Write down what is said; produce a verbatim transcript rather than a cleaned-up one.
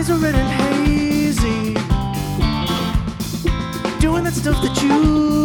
eyes are red and hazy, doing that stuff that you